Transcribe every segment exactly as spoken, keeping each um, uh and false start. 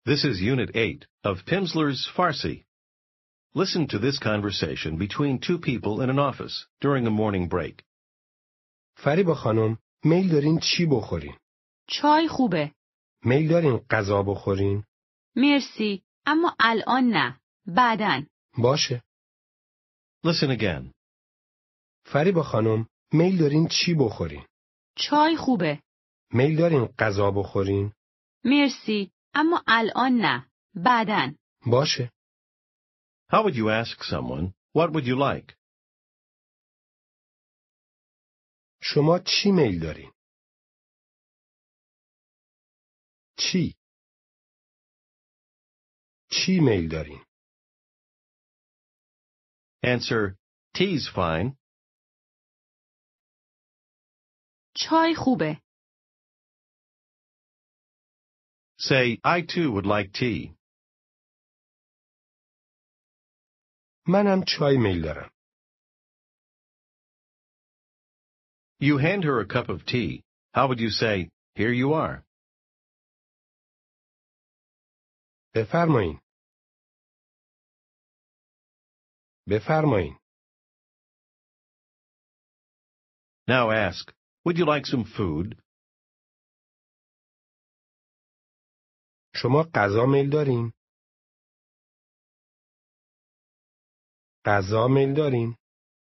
This is Unit eight of Pimsleur's Farsi. Listen to this conversation between two people in an office during a morning break. فریبا خانم، میل دارین چی بخورین؟ چای خوبه. میل دارین غذا بخورین؟ مرسی، اما الان نه. بعداً. باشه. Listen again. فریبا خانم، میل دارین چی بخورین؟ چای خوبه. میل دارین غذا بخورین؟ مرسی، اما الان نه. بعداً. باشه. How would you ask someone, what would you like? شما چی میل دارین؟ چی؟ چی میل دارین؟ Answer, tea's fine. چای خوبه. Say, I too would like tea. منم چای میل دارم. You hand her a cup of tea. How would you say, here you are? بفرمایین. بفرمایین. Now ask, would you like some food? شما غذا میل دارین؟ غذا میل دارین؟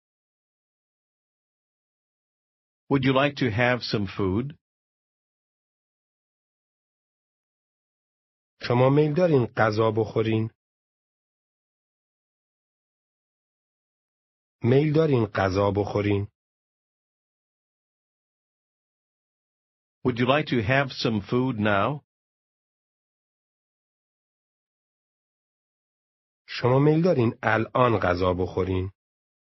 Would you like to have some food? شما میل دارین غذا بخورین؟ میل دارین غذا بخورین؟ Would you like to have some food now? شما میل دارین الان غذا بخورین؟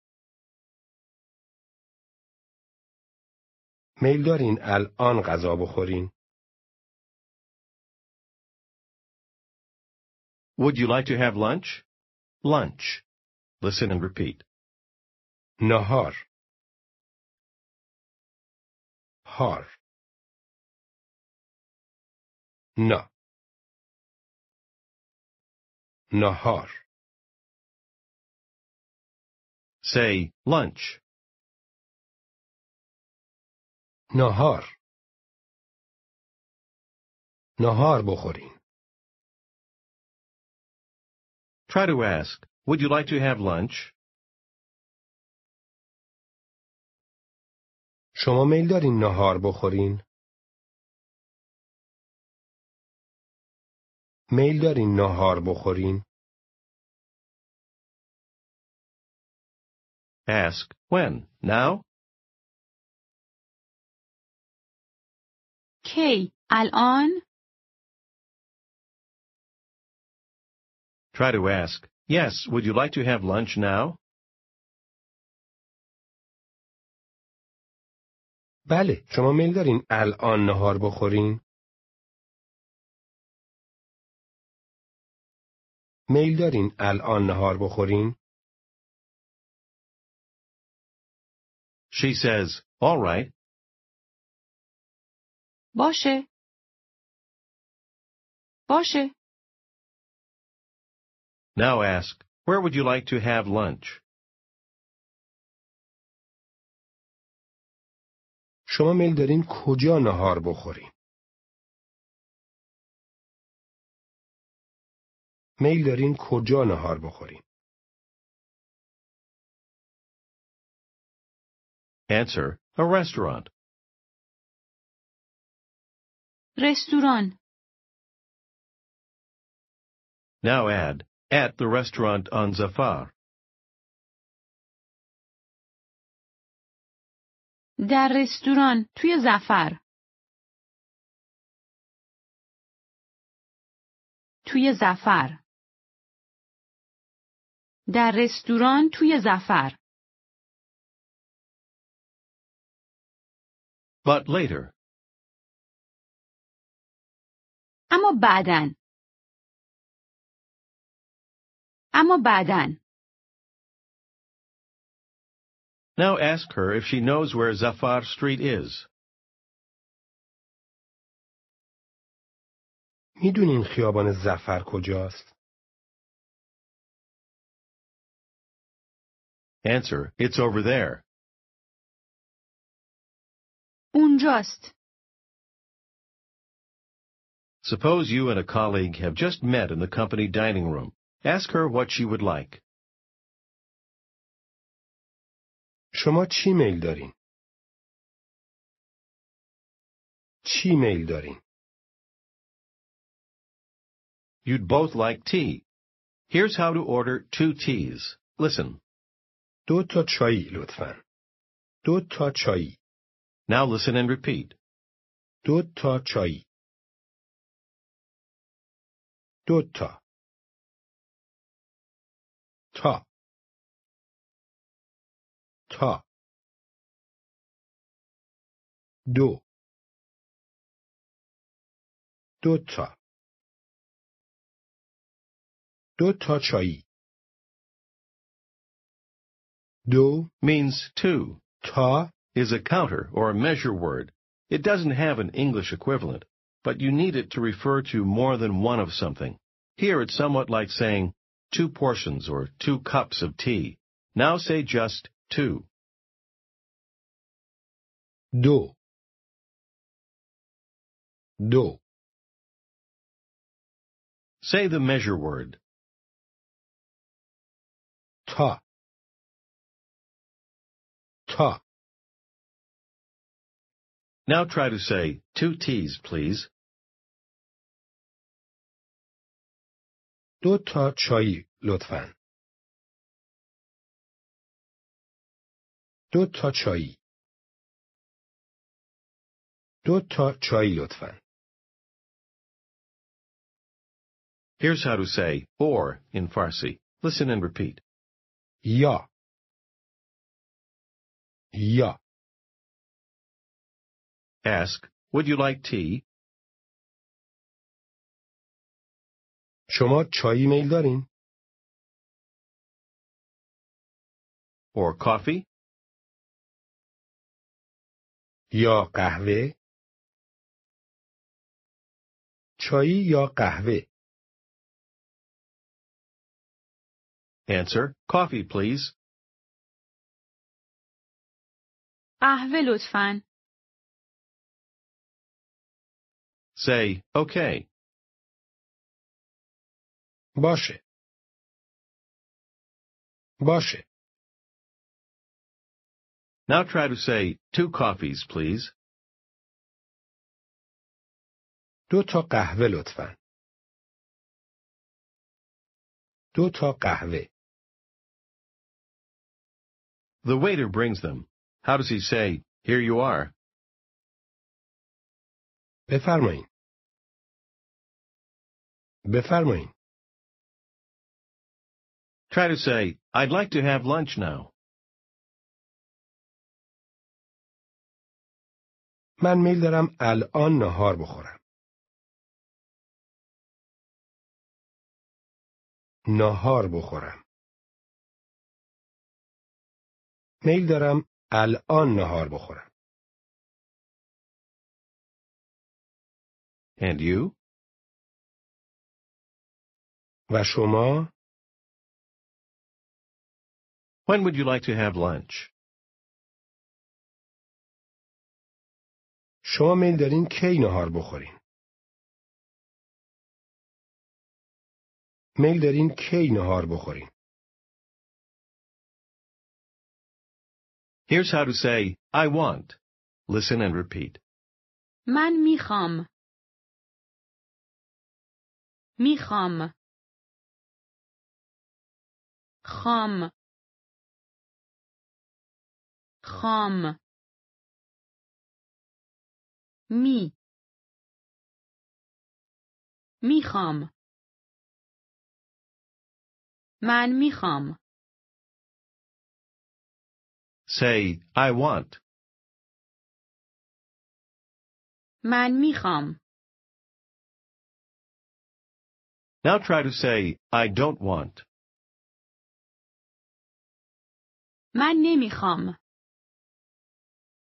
میل دارین الان غذا بخورین؟ Would you like to have lunch? Lunch. Listen and repeat. نهار. هار. نه. نهار. Say, lunch. نهار. نهار بخورین. Try to ask, would you like to have lunch? شما میل دارین نهار بخورین؟ میل دارین نهار بخورین؟ Ask, when? Now? کی؟ الان؟ Try to ask, yes, would you like to have lunch now? بله، شما میل دارین الان نهار بخورین؟ میل دارین الان نهار بخورین؟ She says, all right. باشه. باشه. Now ask, where would you like to have lunch? شما میل دارین کجا نهار بخورین؟ میل دارین کجا نهار بخورین؟ Answer, a restaurant. رستوران. Now add, at the restaurant on Zafar. در رستوران توی ظفر. توی ظفر. در رستوران توی ظفر. But later. اما بعداً. اما بعداً. Now ask her if she knows where Zafar Street is. میدونین خیابان ظفر کجاست؟ Answer, it's over there. اونجاست. Suppose you and a colleague have just met in the company dining room. Ask her what she would like. شما چی میل دارین؟ چی میل دارین؟ You'd both like tea. Here's how to order two teas. Listen. دو تا چایی لطفاً. دو تا چایی. Now listen and repeat. دو تا چایی. دو تا. تا. تا. دو. دو تا. دو تا چایی. دو Means two. تا Is a counter or a measure word. It doesn't have an English equivalent, but you need it to refer to more than one of something. Here it's somewhat like saying two portions or two cups of tea. Now say just two. دو. دو. Say the measure word. تا. تا. Now try to say two teas, please. دو تا چایی لطفاً. دو تا چایی. دو تا چایی لطفاً. Here's how to say or in Farsi. Listen and repeat. یا. یا. Ask, would you like tea? شما چایی میل دارین؟ Or coffee? یا قهوه؟ چایی یا قهوه؟ Answer, coffee, please. قهوه لطفاً. Say, okay. باشه. باشه. Now try to say two coffees, please. دو تا قهوه لطفاً. دو تا قهوه. The waiter brings them. How does he say, here you are? بفرمایین. بفرمایین. Try to say, I'd like to have lunch now. من میل دارم الان نهار بخورم. نهار بخورم. میل دارم الان نهار بخورم. And you? و شما؟ When would you like to have lunch? شما میل دارین کی نهار بخورین؟ میل دارین کی نهار بخورین؟ Here's how to say, I want. Listen and repeat. من میخوام. میخوام. خام. خام. می. میخوام. من میخوام. Say, I want. من میخوام. Now try to say, I don't want. من نمیخوام.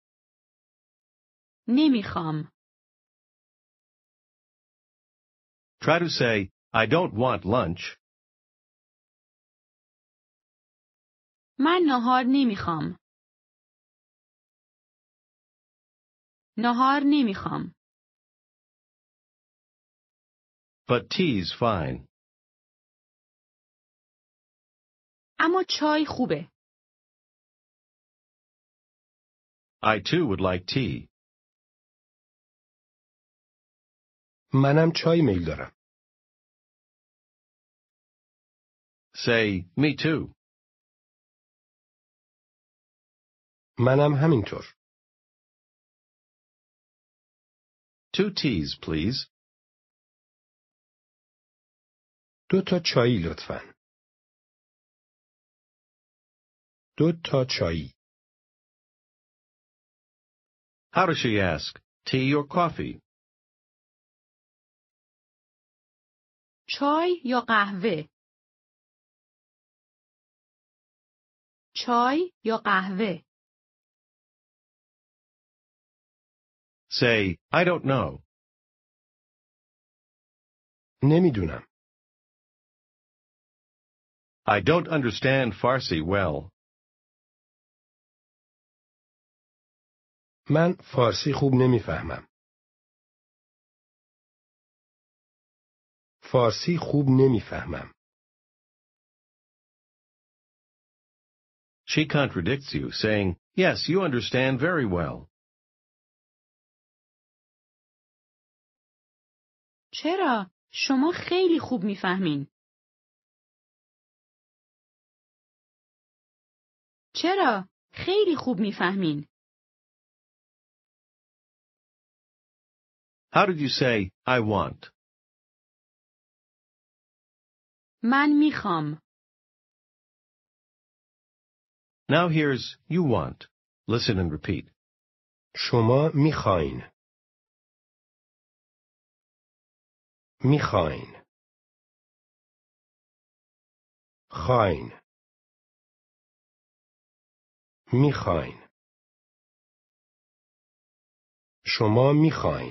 نمیخوام. Try to say, I don't want lunch. من ناهار نمیخوام. ناهار نمیخوام. But tea's fine. اما چای خوبه. I too would like tea. منم چای میل دارم. Say, me too. منم همینطور. Two teas, please. دو تا چایی لطفاً. دو تا چایی. How does she ask? Tea or coffee? چای یا قهوه؟ چای یا قهوه؟ Say, I don't know. نمیدونم. I don't understand Farsi well. من فارسی خوب نمیفهمم. فارسی خوب نمیفهمم. She contradicts you, saying, yes, you understand very well. چرا؟ شما خیلی خوب میفهمین. چرا؟ خیلی خوب میفهمین. How did you say, I want? من میخوام. Now here's you want. Listen and repeat. شما میخواین. میخواین. خواین. میخواین. شما میخواین.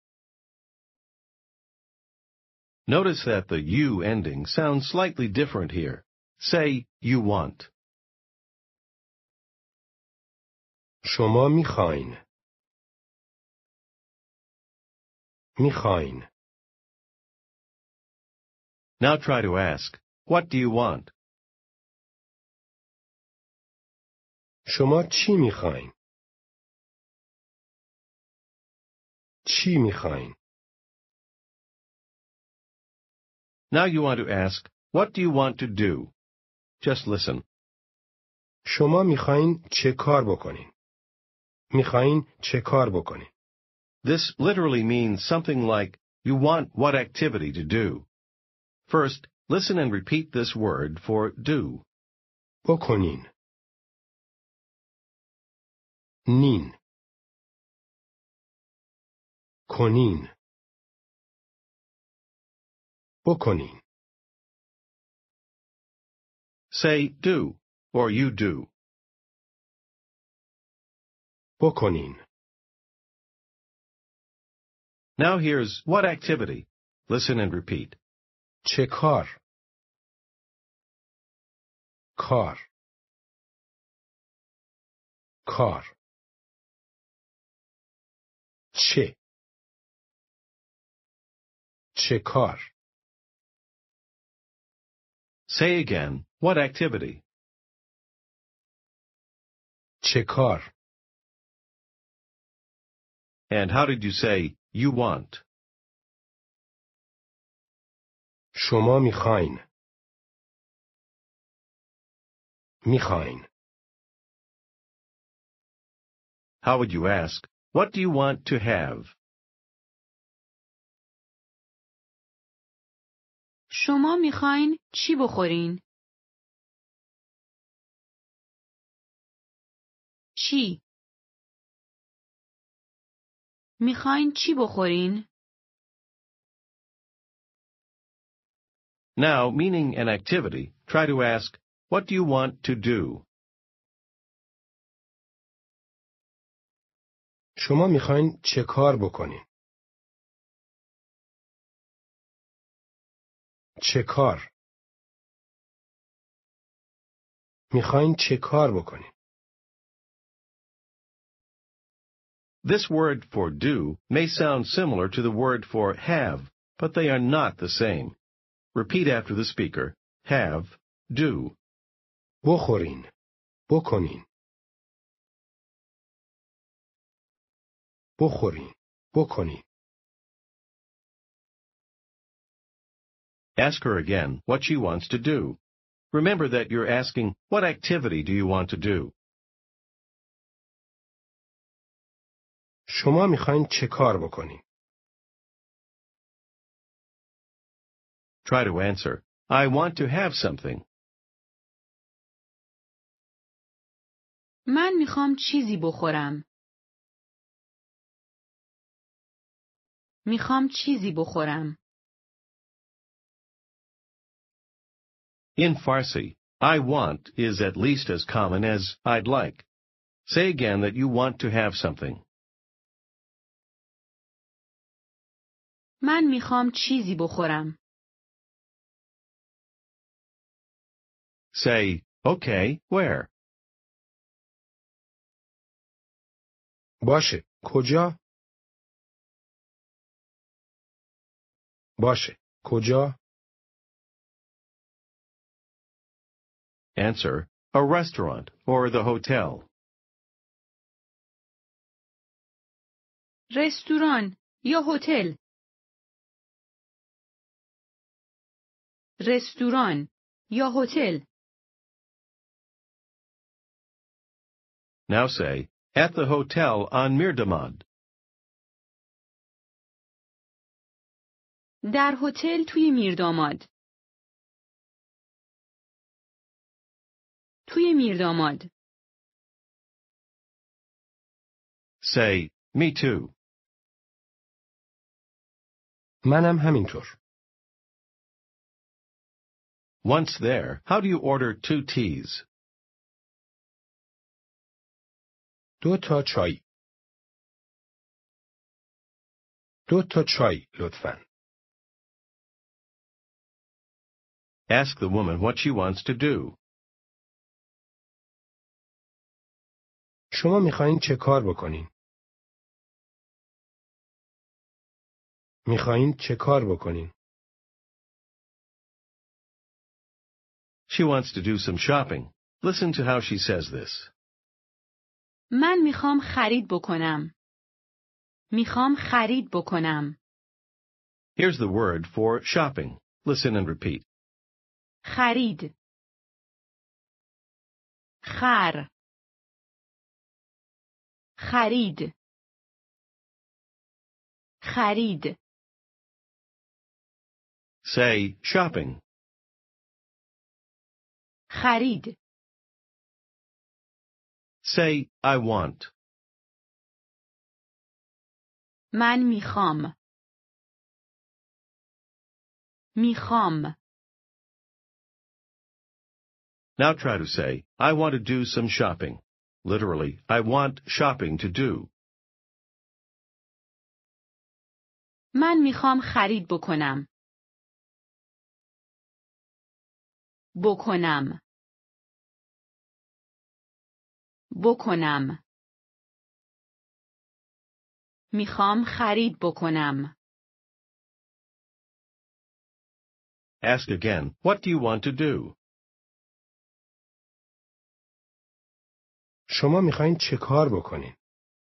Notice that the you ending sounds slightly different here. Say, you want. شما میخواین. میخواین. Now try to ask, what do you want? شما چی میخواین؟ چی میخواین؟ Now you want to ask, what do you want to do? Just listen. شما میخواین چه کار بکنین؟ میخواین چه کار بکنین؟ This literally means something like, you want what activity to do. First, listen and repeat this word for do. بکنین. نین. کنین. بکنین. Say do, or you do. بکنین. Now here's what activity. Listen and repeat. چه کار؟ کار. کار. چه؟ چه کار؟ Say again, what activity? چه کار؟ And how did you say, you want? شما میخواین. میخواین. How would you ask, what do you want to have? شما میخواین چی بخورین؟ چی؟ میخواین چی بخورین؟ Now, meaning an activity, try to ask, what do you want to do? شما میخواین چه کار بکنین؟ چه کار؟ میخواین چه کار بکنین؟ This word for do may sound similar to the word for have, but they are not the same. Repeat after the speaker. Have, do. بخورین. بکنین. بخورین. بکنین. Ask her again what she wants to do. Remember that you're asking, what activity do you want to do? شما میخواین چه کار بکنین؟ Try to answer, I want to have something. من میخوام چیزی بخورم. میخوام چیزی بخورم. In Farsi, I want is at least as common as I'd like. Say again that you want to have something. من میخوام چیزی بخورم. Say, okay, where? باشه. کجا؟ باشه. کجا؟ Answer, a restaurant or the hotel. رستوران یا هتل. رستوران یا هتل. Now say, at the hotel on Mirdamad. در هتل توی میرداماد. توی میرداماد. Say, me too. منم همینطور. Once there, how do you order two teas? دو تا چای. دو تا چای لطفاً. Ask the woman what she wants to do. شما میخواین چه کار بکنین؟ میخواین چه کار بکنین؟ She wants to do some shopping. Listen to how she says this. من میخوام خرید بکنم. میخوام خرید بکنم. Here's the word for shopping. Listen and repeat. خرید. خر. خرید. خرید. Say, shopping. خرید. Say, I want. من میخوام. میخوام. Now try to say, I want to do some shopping. Literally, I want shopping to do. من میخوام خرید بکنم. بکنم. بکنم. میخوام خرید بکنم. Ask again, what do you want to do? شما میخواین چه کار بکنین؟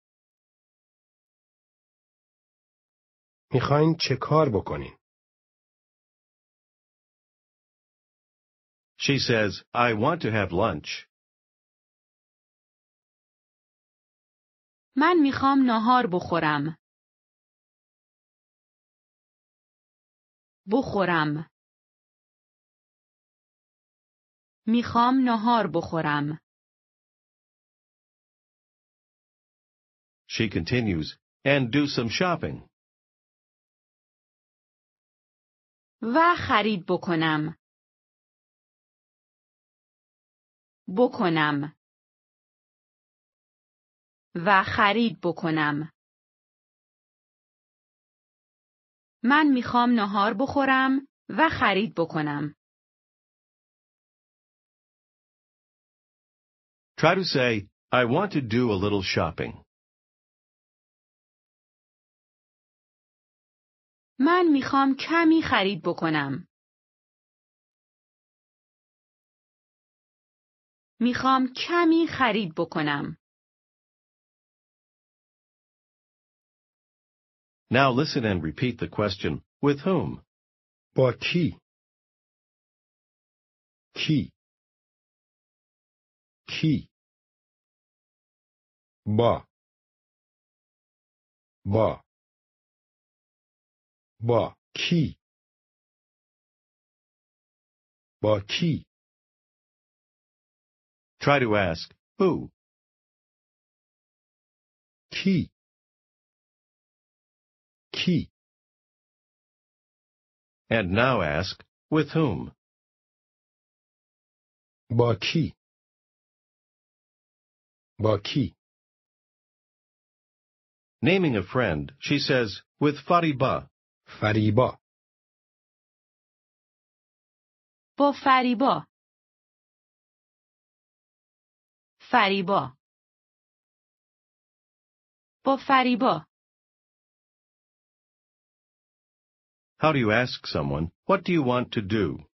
میخواین چه کار بکنین؟ She says, I want to have lunch. من میخوام ناهار بخورم. بخورم. میخوام ناهار بخورم. She continues, and do some shopping. و خرید بکنم. بکنم. و خرید بکنم. من میخوام ناهار بخورم و خرید بکنم. Try to say, I want to do a little shopping. من میخوام کمی خرید بکنم. میخوام کمی خرید بکنم. Now listen and repeat the question, with whom? با کی؟ کی؟ کی؟ با با با کی؟ با کی؟ Try to ask, who? کی؟ کی؟ And now ask, with whom? با کی؟ با کی؟ Naming a friend, she says, with Fariba. فریبا. با فریبا. فریبا. با فریبا. How do you ask someone, what do you want to do?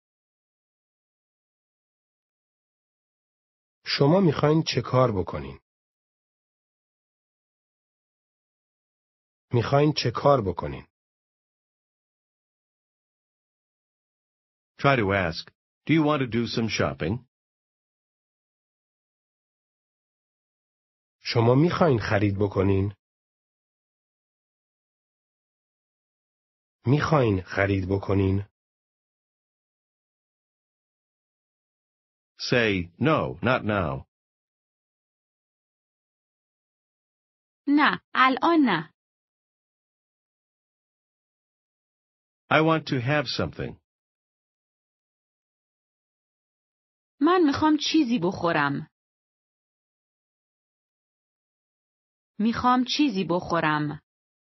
شما میخواین چه کار بکنین؟ میخواین چه کار بکنین؟ Try to ask, do you want to do some shopping? شما میخواین خرید بکنین؟ میخواین خرید بکنین؟ Say, no, not now. نه، الان نه. I want to have something. من میخوام چیزی بخورم. میخوام چیزی بخورم.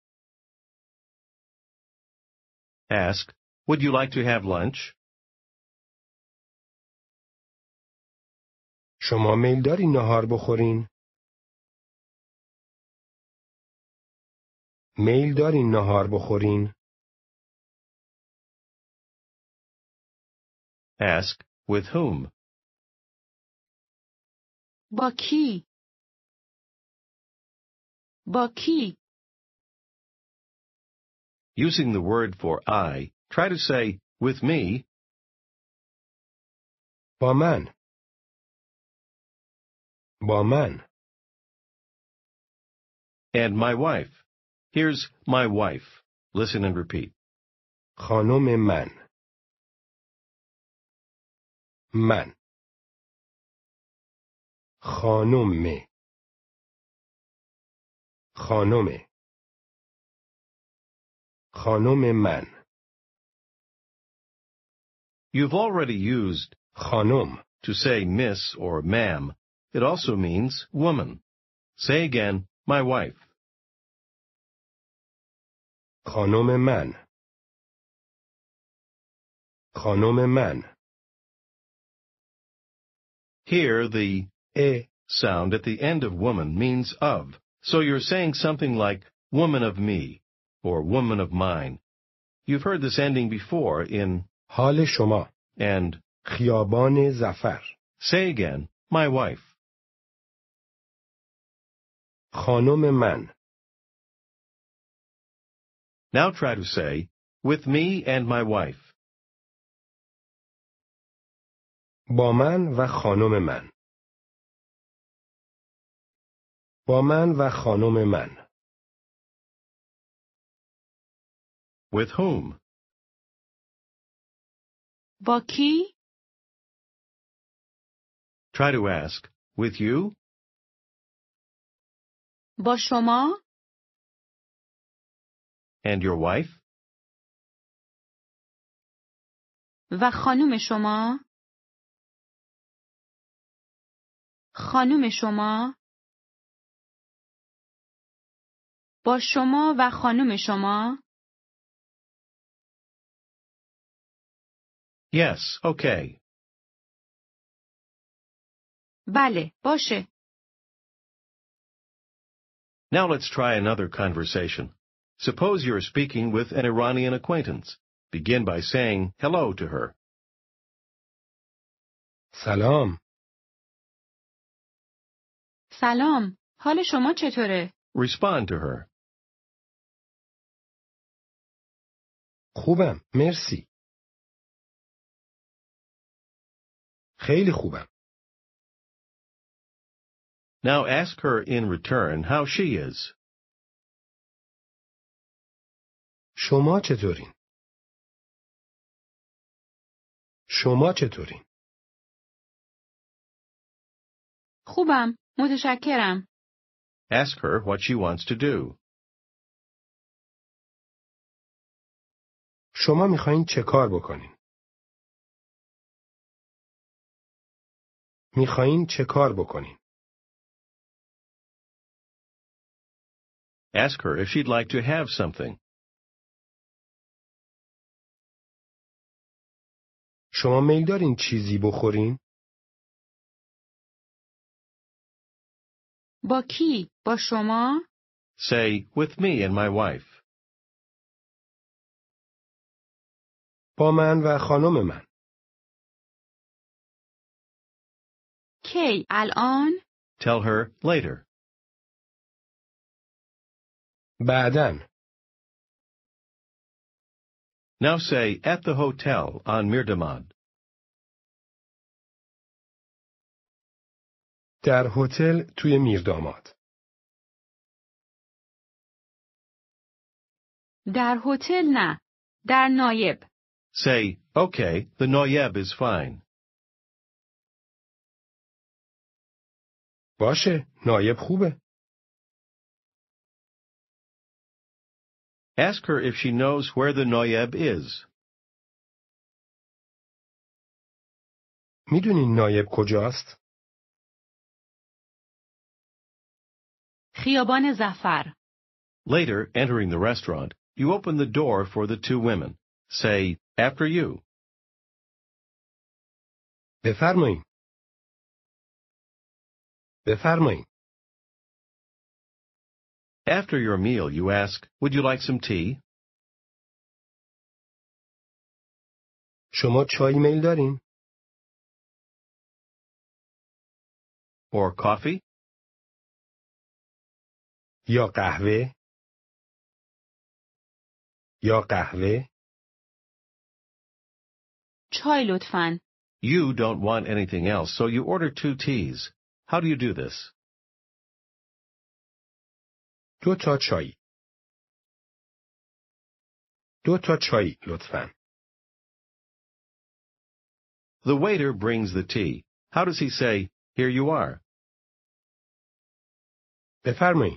Ask, would you like to have lunch? شما میل دارین نهار بخورین؟ میل دارین نهار بخورین؟ Ask, with whom? با کی؟ با کی؟ Using the word for I, try to say, with me, با من. با من. and my wife. Here's my wife. Listen and repeat. خانم من. من. خانم. خانم. خانم من. You've already used خانم. to say miss or ma'am. It also means woman. Say again, my wife. خانم من. خانم من. Here, the ا sound at the end of woman means of. So you're saying something like woman of me or woman of mine. You've heard this ending before in حال شما. and. خیابان ظفر. Say again, my wife. خانم من. Now try to say, with me and my wife. با من و خانم من. با من و خانم من. With whom? با کی؟ Try to ask, with you? با شما؟ And your wife? و خانم شما؟ خانم شما؟ با شما و خانم شما؟ Yes, okay. بله، باشه. Now let's try another conversation. Suppose you're speaking with an Iranian acquaintance. Begin by saying hello to her. سلام. سلام، حال شما چطوره؟ Respond to her. خوبم. مرسی. خیلی خوبم. Now ask her in return how she is. شما چطورین؟ شما چطورین؟ خوبم، متشکرم. Ask her what she wants to do. شما میخواین چه کار بکنین؟ میخواین چه کار بکنین؟ Ask her if she'd like to have something. شما میل دارین چیزی بخورین؟ با کی؟ با شما؟ Say, with me and my wife. با من و خانم من. کی؟ الان؟ Tell her later. بعدن. Now say, at the hotel on Mirdamad. در هتل توی میرداماد. در هتل نه. در نایب. Say, okay, the Noyeb is fine. باشه، نایب خوبه. Ask her if she knows where the Noyeb is. میدونین نایب کجاست؟ خیابان زفر. Later, entering the restaurant, you open the door for the two women. Say, after you. بفرمایین. بفرمایین. After your meal, you ask, would you like some tea? شما چای میل دارین؟ Or coffee? یا قهوه؟ یا قهوه؟ چای لطفاً. You don't want anything else, so you order two teas. How do you do this? دو تا چای. دو تا چای لطفاً. The waiter brings the tea. How does he say, here you are? بفرمایین.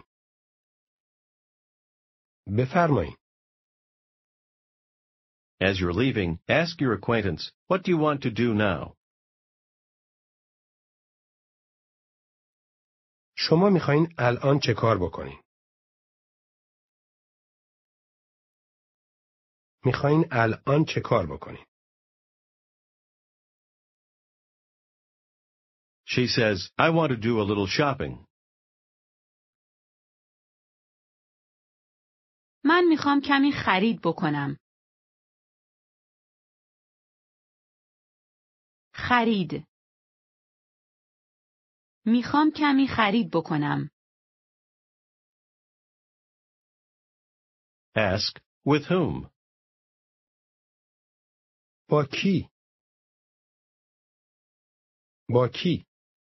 بفرمایین. As you're leaving, ask your acquaintance, what do you want to do now? شما میخواین الان چه کار بکنین؟ میخواین الان چه کار بکنین؟ She says, I want to do a little shopping. من میخوام کمی خرید بکنم. خرید. میخوام کمی خرید بکنم. Ask, with whom? با کی؟ با کی؟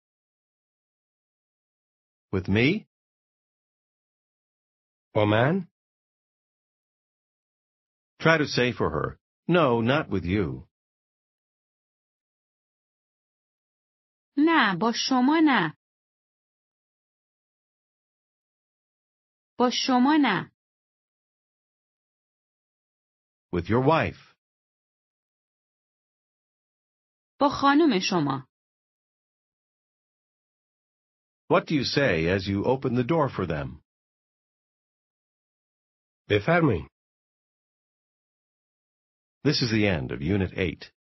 With me? با من؟ Try to say for her, no, not with you. نه، با شما نه. با شما نه. With your wife. با خانم شما. What do you say as you open the door for them? بفرمایین. This is the end of Unit eight.